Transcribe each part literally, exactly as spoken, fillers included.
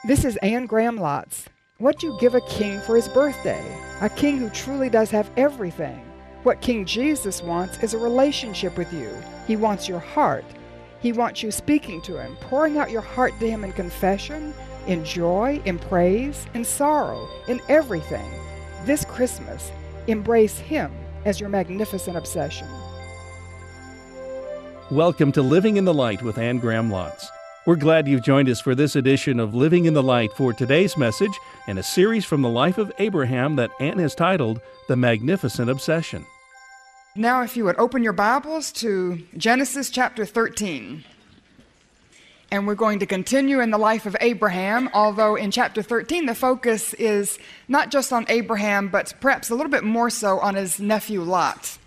This is Anne Graham Lotz. What do you give a king for his birthday? A king who truly does have everything. What King Jesus wants is a relationship with you. He wants your heart. He wants you speaking to him, pouring out your heart to him in confession, in joy, in praise, in sorrow, in everything. This Christmas, embrace him as your magnificent obsession. Welcome to Living in the Light with Anne Graham Lotz. We're glad you've joined us for this edition of Living in the Light for today's message and a series from the life of Abraham that Anne has titled The Magnificent Obsession. Now, if you would open your Bibles to Genesis chapter thirteen. And we're going to continue in the life of Abraham, although in chapter thirteen the focus is not just on Abraham, but perhaps a little bit more so on his nephew Lot.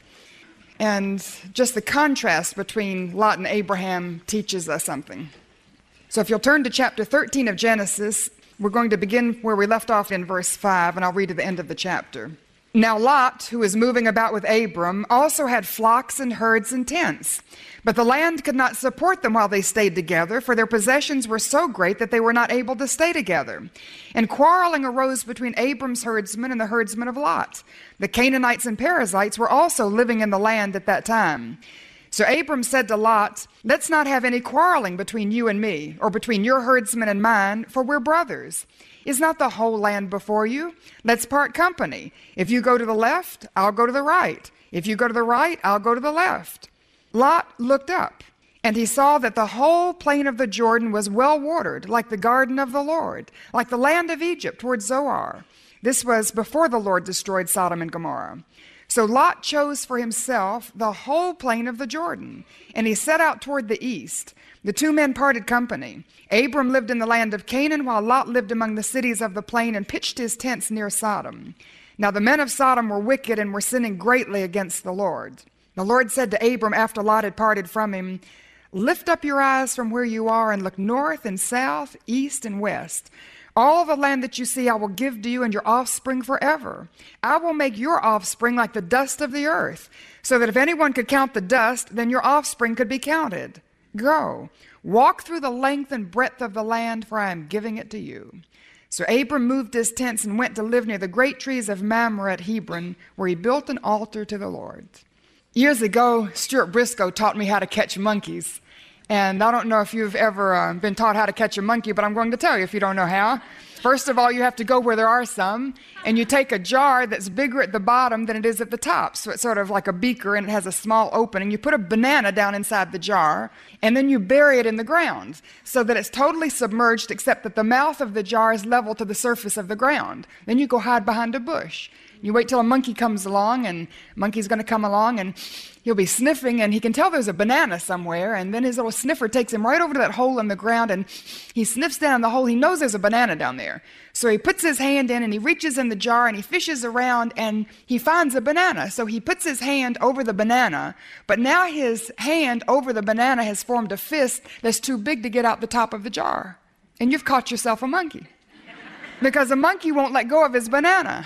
And just the contrast between Lot and Abraham teaches us something. So if you'll turn to chapter thirteen of Genesis, we're going to begin where we left off in verse five, and I'll read to the end of the chapter. Now Lot, who was moving about with Abram, also had flocks and herds and tents. But the land could not support them while they stayed together, for their possessions were so great that they were not able to stay together. And quarreling arose between Abram's herdsmen and the herdsmen of Lot. The Canaanites and Perizzites were also living in the land at that time. So Abram said to Lot, "Let's not have any quarreling between you and me, or between your herdsmen and mine, for we're brothers. Is not the whole land before you? Let's part company. If you go to the left, I'll go to the right. If you go to the right, I'll go to the left." Lot looked up, and he saw that the whole plain of the Jordan was well watered, like the garden of the Lord, like the land of Egypt toward Zoar. This was before the Lord destroyed Sodom and Gomorrah. So Lot chose for himself the whole plain of the Jordan, and he set out toward the east. The two men parted company. Abram lived in the land of Canaan, while Lot lived among the cities of the plain and pitched his tents near Sodom. Now the men of Sodom were wicked and were sinning greatly against the Lord. The Lord said to Abram after Lot had parted from him, "Lift up your eyes from where you are and look north and south, east and west. All the land that you see I will give to you and your offspring forever. I will make your offspring like the dust of the earth, so that if anyone could count the dust, then your offspring could be counted. Go, walk through the length and breadth of the land, for I am giving it to you." So Abram moved his tents and went to live near the great trees of Mamre at Hebron, where he built an altar to the Lord. Years ago, Stuart Briscoe taught me how to catch monkeys. And I don't know if you've ever uh, been taught how to catch a monkey, but I'm going to tell you if you don't know how. First of all, you have to go where there are some, and you take a jar that's bigger at the bottom than it is at the top. So it's sort of like a beaker, and it has a small opening. You put a banana down inside the jar, and then you bury it in the ground so that it's totally submerged, except that the mouth of the jar is level to the surface of the ground. Then you go hide behind a bush. You wait till a monkey comes along, and a monkey's going to come along, and he'll be sniffing, and he can tell there's a banana somewhere, and then his little sniffer takes him right over to that hole in the ground, and he sniffs down the hole. He knows there's a banana down there. So he puts his hand in, and he reaches in the jar, and he fishes around, and he finds a banana. So he puts his hand over the banana, but now his hand over the banana has formed a fist that's too big to get out the top of the jar. And you've caught yourself a monkey. Because a monkey won't let go of his banana.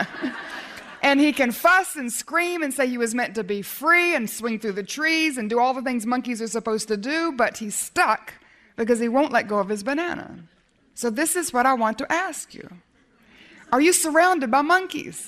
And he can fuss and scream and say he was meant to be free and swing through the trees and do all the things monkeys are supposed to do, but he's stuck because he won't let go of his banana. So this is what I want to ask you. Are you surrounded by monkeys?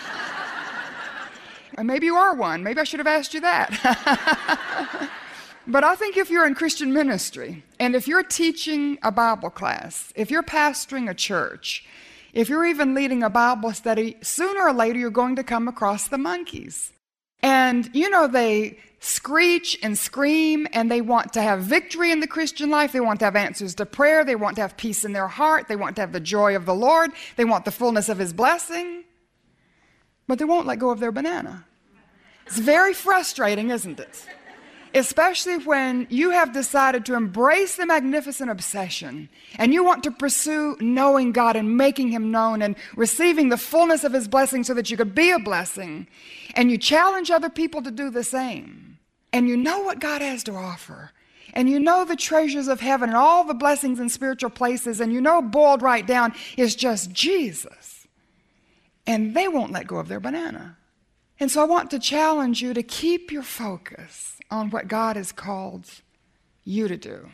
Or maybe you are one. Maybe I should have asked you that. But I think if you're in Christian ministry, and if you're teaching a Bible class, if you're pastoring a church, if you're even leading a Bible study, sooner or later you're going to come across the monkeys. And, you know, they screech and scream, and they want to have victory in the Christian life. They want to have answers to prayer. They want to have peace in their heart. They want to have the joy of the Lord. They want the fullness of His blessing. But they won't let go of their banana. It's very frustrating, isn't it? Especially when you have decided to embrace the magnificent obsession and you want to pursue knowing God and making Him known and receiving the fullness of His blessing so that you could be a blessing, and you challenge other people to do the same, and you know what God has to offer, and you know the treasures of heaven and all the blessings in spiritual places, and you know boiled right down is just Jesus, and they won't let go of their banana. And so I want to challenge you to keep your focus on what God has called you to do.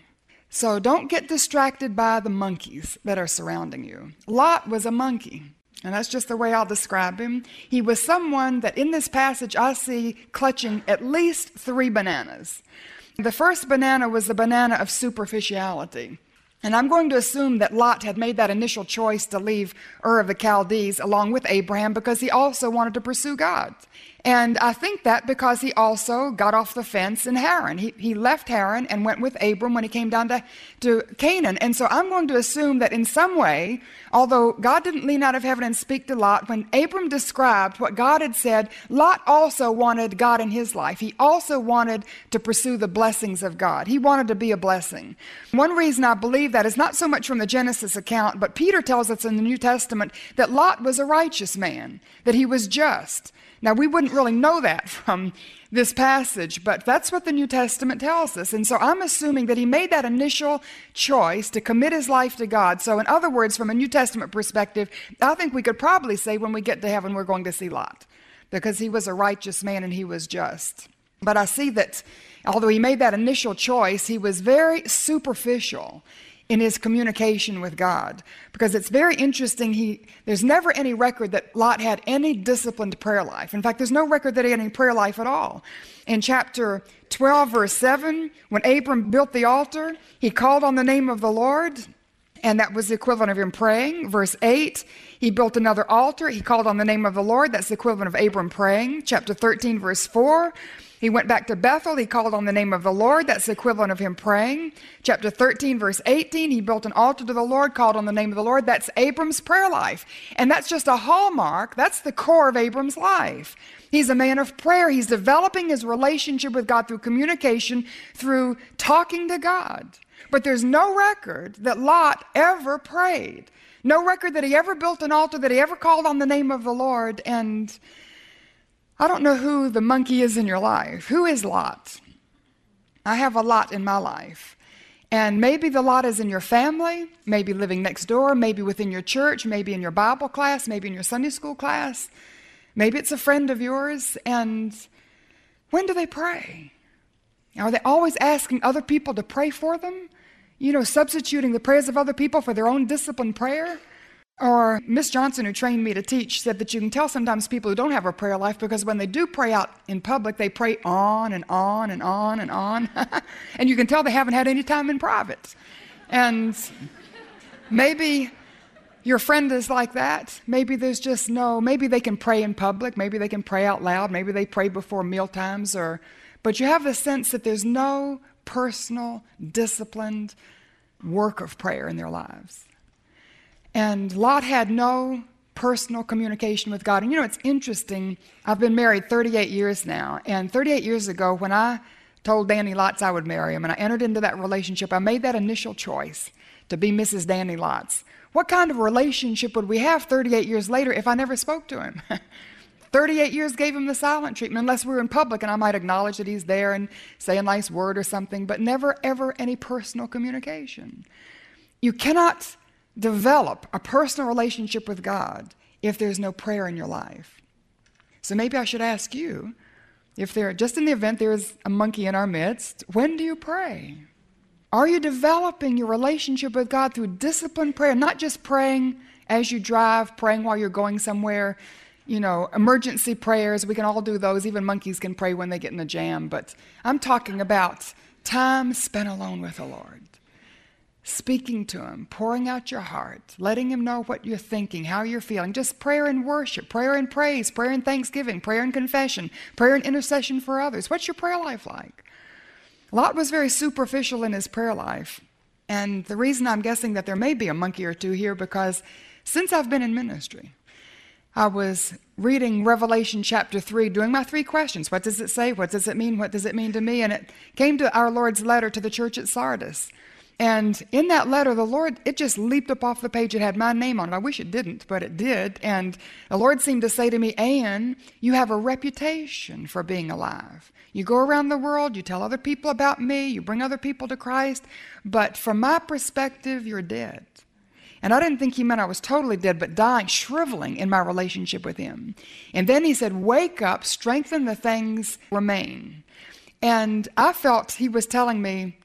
So don't get distracted by the monkeys that are surrounding you. Lot was a monkey, and that's just the way I'll describe him. He was someone that in this passage I see clutching at least three bananas. The first banana was the banana of superficiality. And I'm going to assume that Lot had made that initial choice to leave Ur of the Chaldees along with Abraham because he also wanted to pursue God. And I think that because he also got off the fence in Haran. He, he left Haran and went with Abram when he came down to, to Canaan. And so I'm going to assume that in some way, although God didn't lean out of heaven and speak to Lot, when Abram described what God had said, Lot also wanted God in his life. He also wanted to pursue the blessings of God. He wanted to be a blessing. One reason I believe that is not so much from the Genesis account, but Peter tells us in the New Testament that Lot was a righteous man, that he was just. Now, we wouldn't really know that from this passage, but that's what the New Testament tells us. And so I'm assuming that he made that initial choice to commit his life to God. So in other words, from a New Testament perspective, I think we could probably say when we get to heaven, we're going to see Lot, because he was a righteous man and he was just. But I see that although he made that initial choice, he was very superficial in his communication with God, because it's very interesting. He there's never any record that Lot had any disciplined prayer life. In fact, there's no record that he had any prayer life at all. In chapter twelve, verse seven, when Abram built the altar, he called on the name of the Lord, and that was the equivalent of him praying. Verse eight, he built another altar. He called on the name of the Lord. That's the equivalent of Abram praying. Chapter thirteen, verse four, he went back to Bethel. He called on the name of the Lord. That's the equivalent of him praying. Chapter thirteen, verse eighteen, he built an altar to the Lord, called on the name of the Lord. That's Abram's prayer life. And that's just a hallmark. That's the core of Abram's life. He's a man of prayer. He's developing his relationship with God through communication, through talking to God. But there's no record that Lot ever prayed. No record that he ever built an altar, that he ever called on the name of the Lord. And I don't know who the monkey is in your life. Who is Lot? I have a Lot in my life. And maybe the Lot is in your family, maybe living next door, maybe within your church, maybe in your Bible class, maybe in your Sunday school class. Maybe it's a friend of yours. And when do they pray? Are they always asking other people to pray for them? You know, substituting the prayers of other people for their own disciplined prayer? Or Miss Johnson, who trained me to teach, said that you can tell sometimes people who don't have a prayer life because when they do pray out in public, they pray on and on and on and on. And you can tell they haven't had any time in private. And maybe your friend is like that. Maybe there's just no, maybe they can pray in public. Maybe they can pray out loud. Maybe they pray before meal times. Or, but you have the sense that there's no personal, disciplined work of prayer in their lives. And Lot had no personal communication with God. And you know, it's interesting. I've been married thirty-eight years now. And thirty-eight years ago, when I told Danny Lotz I would marry him, and I entered into that relationship, I made that initial choice to be Missus Danny Lotz. What kind of relationship would we have thirty-eight years later if I never spoke to him? thirty-eight years gave him the silent treatment, unless we were in public and I might acknowledge that he's there and say a nice word or something, but never, ever any personal communication. You cannot develop a personal relationship with God if there's no prayer in your life. So maybe I should ask you, if there, just in the event there is a monkey in our midst, when do you pray? Are you developing your relationship with God through disciplined prayer, not just praying as you drive, praying while you're going somewhere, you know, emergency prayers? We can all do those. Even monkeys can pray when they get in a jam. But I'm talking about time spent alone with the Lord. Speaking to him, pouring out your heart, letting him know what you're thinking, how you're feeling. Just prayer and worship, prayer and praise, prayer and thanksgiving, prayer and confession, prayer and intercession for others. What's your prayer life like? Lot was very superficial in his prayer life. And the reason I'm guessing that there may be a monkey or two here, because since I've been in ministry, I was reading Revelation chapter three, doing my three questions. What does it say? What does it mean? What does it mean to me? And it came to our Lord's letter to the church at Sardis. And in that letter, the Lord, it just leaped up off the page. It had my name on it. I wish it didn't, but it did. And the Lord seemed to say to me, Ann, you have a reputation for being alive. You go around the world, you tell other people about me, you bring other people to Christ, but from my perspective, you're dead. And I didn't think he meant I was totally dead, but dying, shriveling in my relationship with him. And then he said, wake up, strengthen the things remain. And I felt he was telling me,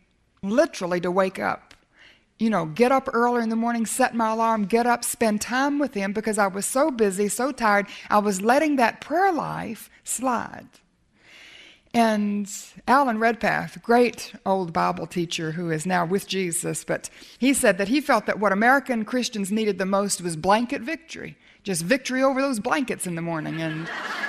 literally to wake up. You know, get up early in the morning, set my alarm, get up, spend time with him, because I was so busy, so tired, I was letting that prayer life slide. And Alan Redpath, great old Bible teacher who is now with Jesus, but he said that he felt that what American Christians needed the most was blanket victory. Just victory over those blankets in the morning. And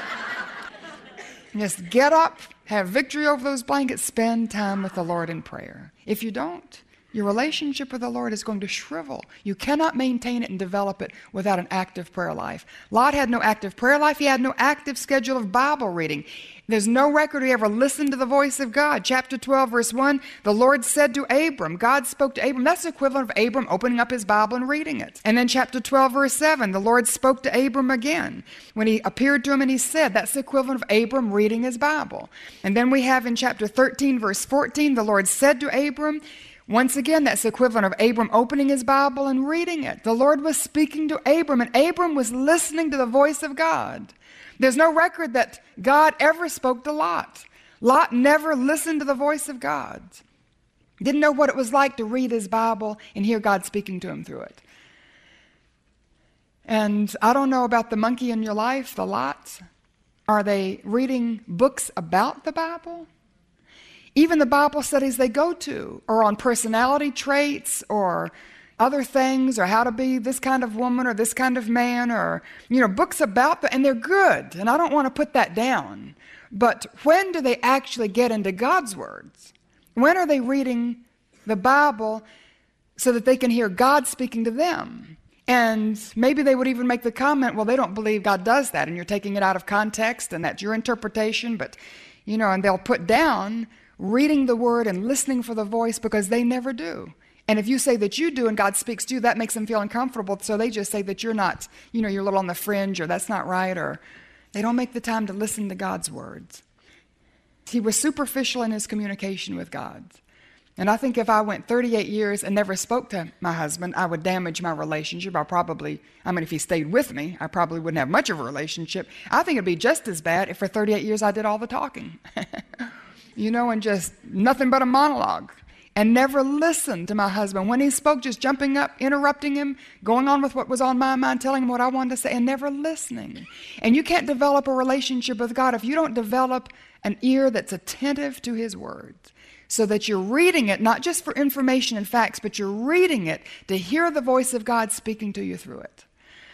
just get up, have victory over those blankets, spend time with the Lord in prayer. If you don't, your relationship with the Lord is going to shrivel. You cannot maintain it and develop it without an active prayer life. Lot had no active prayer life. He had no active schedule of Bible reading. There's no record he ever listened to the voice of God. Chapter twelve, verse one, the Lord said to Abram, God spoke to Abram. That's the equivalent of Abram opening up his Bible and reading it. And then chapter twelve, verse seven, the Lord spoke to Abram again. When he appeared to him and he said, that's the equivalent of Abram reading his Bible. And then we have in chapter thirteen, verse fourteen, the Lord said to Abram, once again, that's the equivalent of Abram opening his Bible and reading it. The Lord was speaking to Abram, and Abram was listening to the voice of God. There's no record that God ever spoke to Lot. Lot never listened to the voice of God. Didn't know what it was like to read his Bible and hear God speaking to him through it. And I don't know about the monkey in your life, the Lots. Are they reading books about the Bible? Even the Bible studies they go to are on personality traits or other things, or how to be this kind of woman or this kind of man, or, you know, books about that, and they're good, and I don't want to put that down. But when do they actually get into God's words? When are they reading the Bible so that they can hear God speaking to them? And maybe they would even make the comment, well, they don't believe God does that, and you're taking it out of context, and that's your interpretation, but, you know, and they'll put down reading the word and listening for the voice because they never do. And if you say that you do and God speaks to you, that makes them feel uncomfortable. So they just say that you're not, you know, you're a little on the fringe, or that's not right, or they don't make the time to listen to God's words. He was superficial in his communication with God. And I think if I went thirty-eight years and never spoke to my husband, I would damage my relationship. I probably, I mean, if he stayed with me, I probably wouldn't have much of a relationship. I think it'd be just as bad if for thirty-eight years I did all the talking. You know, and just nothing but a monologue. And never listened to my husband. When he spoke, just jumping up, interrupting him, going on with what was on my mind, telling him what I wanted to say, and never listening. And you can't develop a relationship with God if you don't develop an ear that's attentive to his words, so that you're reading it, not just for information and facts, but you're reading it to hear the voice of God speaking to you through it.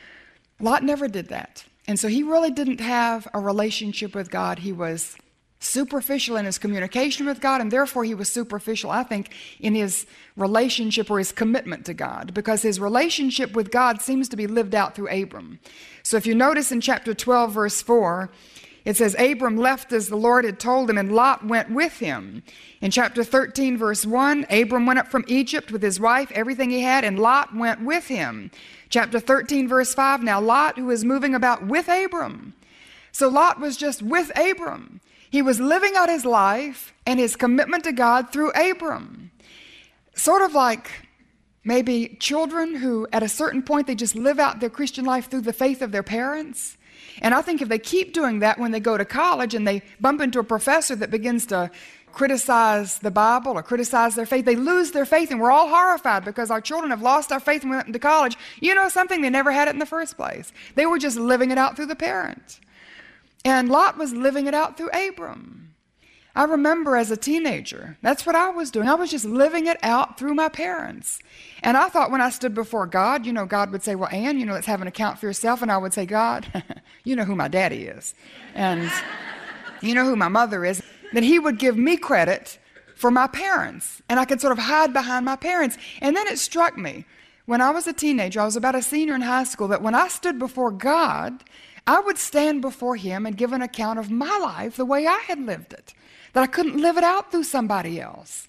Lot never did that. And so he really didn't have a relationship with God. He was superficial in his communication with God, and therefore he was superficial, I think, in his relationship or his commitment to God, because his relationship with God seems to be lived out through Abram. So if you notice in chapter twelve, verse four, it says, Abram left as the Lord had told him, and Lot went with him. In chapter thirteen, verse one, Abram went up from Egypt with his wife, everything he had, and Lot went with him. Chapter thirteen, verse five, now Lot, who was moving about with Abram. So Lot was just with Abram. He was living out his life and his commitment to God through Abram. Sort of like maybe children who at a certain point they just live out their Christian life through the faith of their parents. And I think if they keep doing that when they go to college and they bump into a professor that begins to criticize the Bible or criticize their faith, they lose their faith, and we're all horrified because our children have lost our faith and went into college. You know something? They never had it in the first place. They were just living it out through the parents. And Lot was living it out through Abram. I remember as a teenager, that's what I was doing. I was just living it out through my parents. And I thought when I stood before God, you know, God would say, well, Ann, you know, let's have an account for yourself. And I would say, God, you know who my daddy is. And you know who my mother is. Then he would give me credit for my parents. And I could sort of hide behind my parents. And then it struck me, when I was a teenager, I was about a senior in high school, that when I stood before God, I would stand before him and give an account of my life the way I had lived it, that I couldn't live it out through somebody else.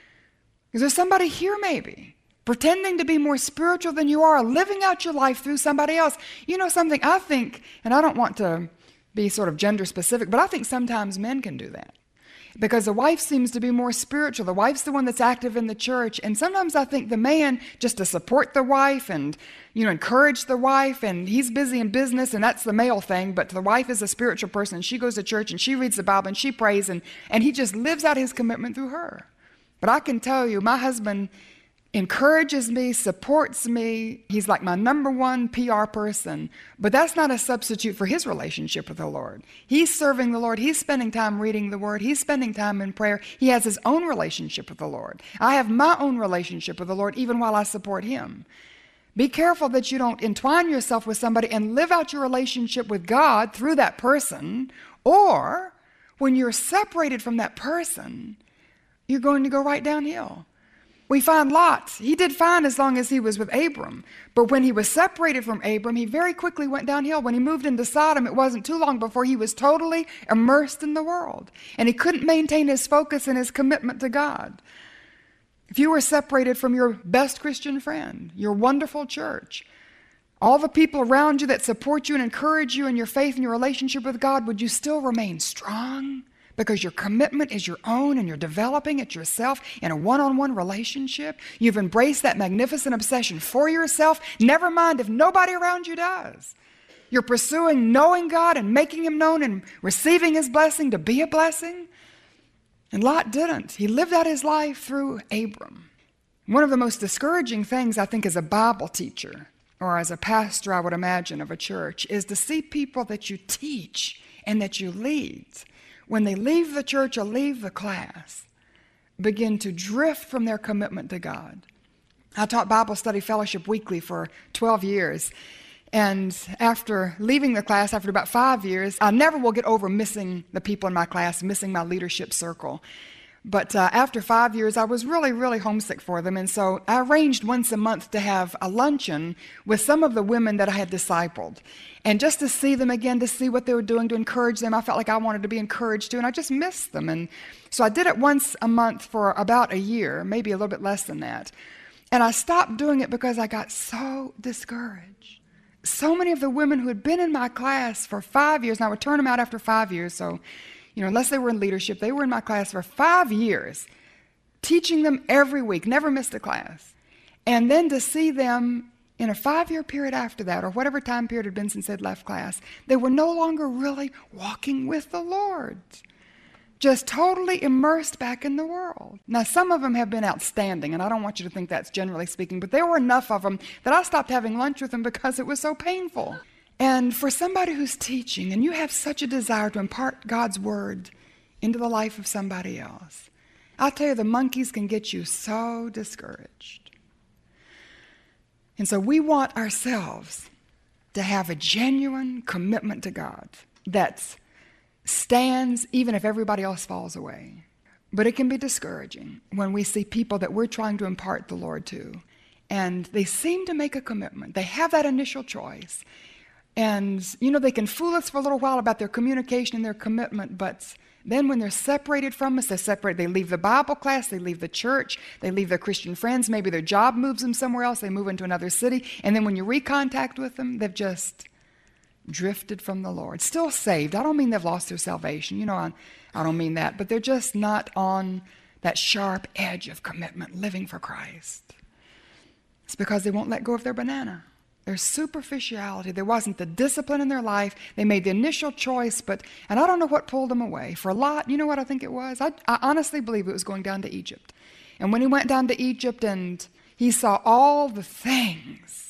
Is there somebody here maybe pretending to be more spiritual than you are, living out your life through somebody else? You know something, I think, and I don't want to be sort of gender specific, but I think sometimes men can do that. Because the wife seems to be more spiritual. The wife's the one that's active in the church. And sometimes I think the man, just to support the wife and, you know, encourage the wife, and he's busy in business, and that's the male thing, but the wife is a spiritual person, and she goes to church, and she reads the Bible, and she prays, and, and he just lives out his commitment through her. But I can tell you, my husband encourages me, supports me. He's like my number one P R person. But that's not a substitute for his relationship with the Lord. He's serving the Lord. He's spending time reading the Word. He's spending time in prayer. He has his own relationship with the Lord. I have my own relationship with the Lord, even while I support him. Be careful that you don't entwine yourself with somebody and live out your relationship with God through that person, or when you're separated from that person, you're going to go right downhill. We find Lot. He did fine as long as he was with Abram. But when he was separated from Abram, he very quickly went downhill. When he moved into Sodom, it wasn't too long before he was totally immersed in the world. And he couldn't maintain his focus and his commitment to God. If you were separated from your best Christian friend, your wonderful church, all the people around you that support you and encourage you in your faith and your relationship with God, would you still remain strong? Because your commitment is your own and you're developing it yourself in a one-on-one relationship. You've embraced that magnificent obsession for yourself. Never mind if nobody around you does. You're pursuing knowing God and making him known and receiving his blessing to be a blessing. And Lot didn't. He lived out his life through Abram. One of the most discouraging things, I think, as a Bible teacher or as a pastor, I would imagine, of a church, is to see people that you teach and that you lead, when they leave the church or leave the class, begin to drift from their commitment to God. I taught Bible Study Fellowship weekly for twelve years. And after leaving the class, after about five years, I never will get over missing the people in my class, missing my leadership circle. But uh, after five years, I was really, really homesick for them. And so I arranged once a month to have a luncheon with some of the women that I had discipled. And just to see them again, to see what they were doing, to encourage them. I felt like I wanted to be encouraged too, and I just missed them. And so I did it once a month for about a year, maybe a little bit less than that. And I stopped doing it because I got so discouraged. So many of the women who had been in my class for five years, and I would turn them out after five years, so, you know, unless they were in leadership, they were in my class for five years, teaching them every week, never missed a class. And then to see them in a five-year period after that, or whatever time period had been since they'd left class, they were no longer really walking with the Lord, just totally immersed back in the world. Now, some of them have been outstanding, and I don't want you to think that's generally speaking, but there were enough of them that I stopped having lunch with them because it was so painful. And for somebody who's teaching, and you have such a desire to impart God's word into the life of somebody else, I'll tell you, the monkeys can get you so discouraged. And so we want ourselves to have a genuine commitment to God that's stands even if everybody else falls away. But it can be discouraging when we see people that we're trying to impart the Lord to, and they seem to make a commitment. They have that initial choice. And, you know, they can fool us for a little while about their communication and their commitment, but then when they're separated from us, they're separated. They leave the Bible class, they leave the church, they leave their Christian friends, maybe their job moves them somewhere else, they move into another city, and then when you recontact with them, they've just drifted from the Lord. Still saved. I don't mean they've lost their salvation. You know, I, I don't mean that. But they're just not on that sharp edge of commitment, living for Christ. It's because they won't let go of their banana. Their superficiality. There wasn't the discipline in their life. They made the initial choice, but, and I don't know what pulled them away. For Lot, you know what I think it was? I, I honestly believe it was going down to Egypt. And when he went down to Egypt and he saw all the things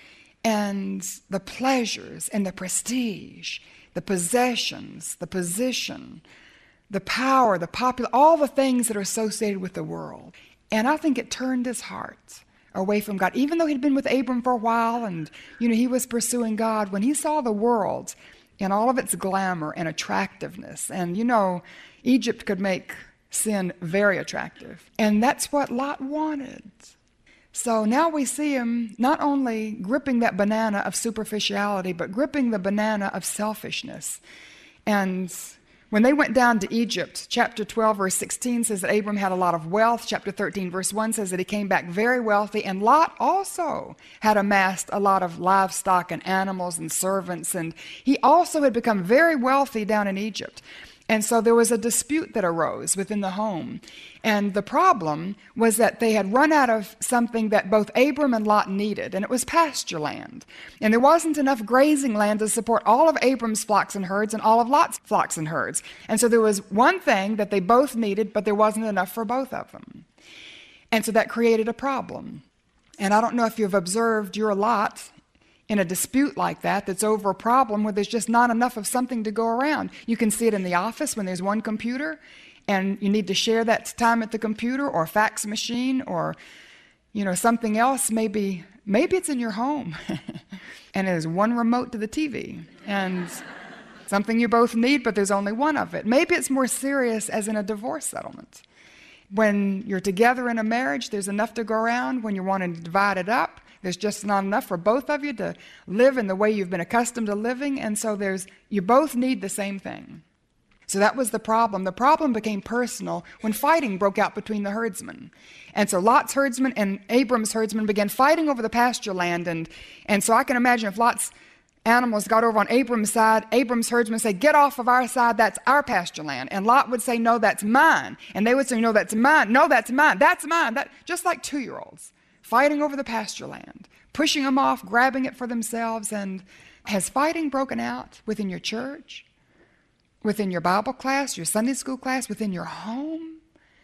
and the pleasures and the prestige, the possessions, the position, the power, the popular, all the things that are associated with the world. And I think it turned his heart away from God. Even though he'd been with Abram for a while and, you know, he was pursuing God, when he saw the world in all of its glamour and attractiveness, and, you know, Egypt could make sin very attractive. And that's what Lot wanted. So now we see him not only gripping that banana of superficiality, but gripping the banana of selfishness. And when they went down to Egypt, chapter twelve, verse sixteen says that Abram had a lot of wealth. Chapter thirteen, verse one says that he came back very wealthy. And Lot also had amassed a lot of livestock and animals and servants. And he also had become very wealthy down in Egypt. And so there was a dispute that arose within the home. And the problem was that they had run out of something that both Abram and Lot needed, and it was pasture land. And there wasn't enough grazing land to support all of Abram's flocks and herds and all of Lot's flocks and herds. And so there was one thing that they both needed, but there wasn't enough for both of them. And so that created a problem. And I don't know if you've observed your lot in a dispute like that that's over a problem where there's just not enough of something to go around. You can see it in the office when there's one computer and you need to share that time at the computer or fax machine or, you know, something else. Maybe maybe it's in your home and there's one remote to the T V and something you both need, but there's only one of it. Maybe it's more serious as in a divorce settlement. When you're together in a marriage, there's enough to go around. When you're wanting to divide it up, there's just not enough for both of you to live in the way you've been accustomed to living. And so there's you both need the same thing. So that was the problem. The problem became personal when fighting broke out between the herdsmen. And so Lot's herdsmen and Abram's herdsmen began fighting over the pasture land. And, and so I can imagine if Lot's animals got over on Abram's side, Abram's herdsmen say, get off of our side, that's our pasture land. And Lot would say, no, that's mine. And they would say, no, that's mine. No, that's mine. That's mine. That, just like two-year-olds fighting over the pasture land, pushing them off, grabbing it for themselves. And has fighting broken out within your church, within your Bible class, your Sunday school class, within your home?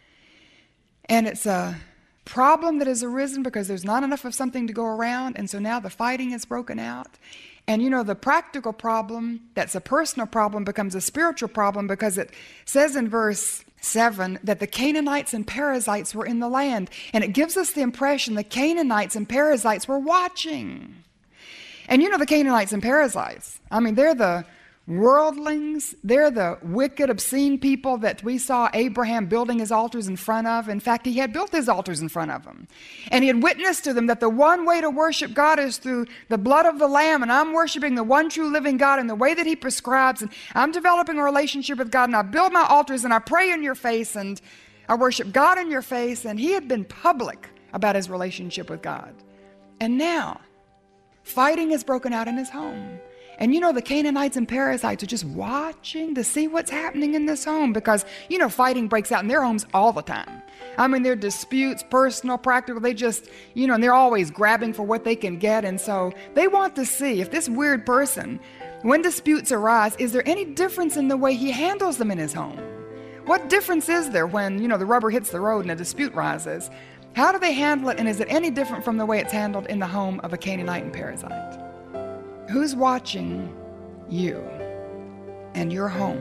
And it's a problem that has arisen because there's not enough of something to go around. And so now the fighting has broken out. And you know, the practical problem that's a personal problem becomes a spiritual problem because it says in verse seven that the Canaanites and Perizzites were in the land. And it gives us the impression the Canaanites and Perizzites were watching. And you know the Canaanites and Perizzites, I mean, they're the worldlings. They're the wicked, obscene people that we saw Abraham building his altars in front of. In fact, he had built his altars in front of them. And he had witnessed to them that the one way to worship God is through the blood of the Lamb, and I'm worshiping the one true living God in the way that he prescribes, and I'm developing a relationship with God, and I build my altars, and I pray in your face, and I worship God in your face. And he had been public about his relationship with God. And now, fighting has broken out in his home. And you know, the Canaanites and Perizzites are just watching to see what's happening in this home because, you know, fighting breaks out in their homes all the time. I mean, they're disputes, personal, practical. They just, you know, and they're always grabbing for what they can get. And so they want to see if this weird person, when disputes arise, is there any difference in the way he handles them in his home? What difference is there when, you know, the rubber hits the road and a dispute rises? How do they handle it? And is it any different from the way it's handled in the home of a Canaanite and Perizzite? Who's watching you and your home?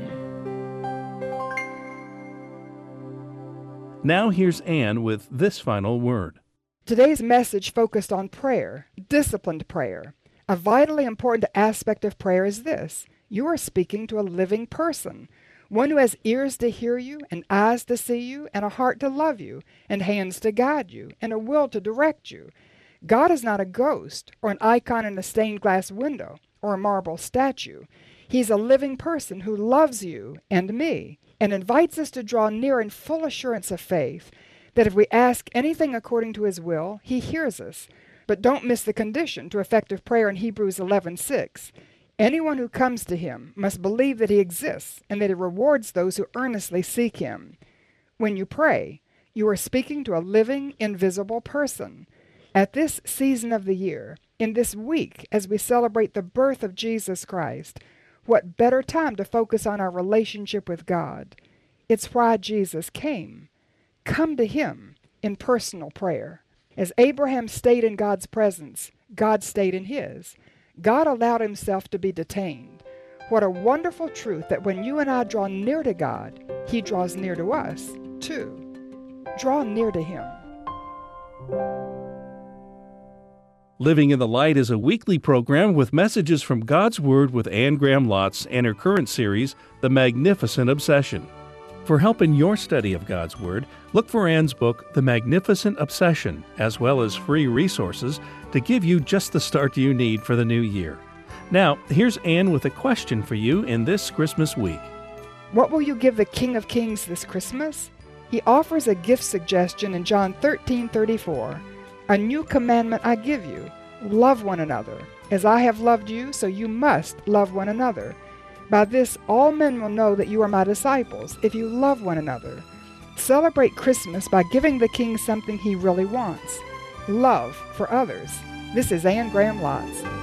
Now here's Anne with this final word. Today's message focused on prayer, disciplined prayer. A vitally important aspect of prayer is this: you are speaking to a living person, one who has ears to hear you, and eyes to see you, and a heart to love you, and hands to guide you, and a will to direct you. God is not a ghost or an icon in a stained glass window or a marble statue. He's a living person who loves you and me and invites us to draw near in full assurance of faith that if we ask anything according to his will, he hears us. But don't miss the condition to effective prayer in Hebrews eleven six. Anyone who comes to him must believe that he exists and that he rewards those who earnestly seek him. When you pray, you are speaking to a living, invisible person. At this season of the year, in this week, as we celebrate the birth of Jesus Christ, what better time to focus on our relationship with God? It's why Jesus came. Come to him in personal prayer. As Abraham stayed in God's presence, God stayed in his. God allowed himself to be detained. What a wonderful truth that when you and I draw near to God, he draws near to us, too. Draw near to him. Living in the Light is a weekly program with messages from God's Word with Anne Graham Lotz and her current series, The Magnificent Obsession. For help in your study of God's Word, look for Anne's book, The Magnificent Obsession, as well as free resources to give you just the start you need for the new year. Now, here's Anne with a question for you in this Christmas week. What will you give the King of Kings this Christmas? He offers a gift suggestion in John thirteen thirty-four. A new commandment I give you, love one another. As I have loved you, so you must love one another. By this all men will know that you are my disciples, if you love one another. Celebrate Christmas by giving the King something he really wants: love for others. This is Anne Graham Lotz.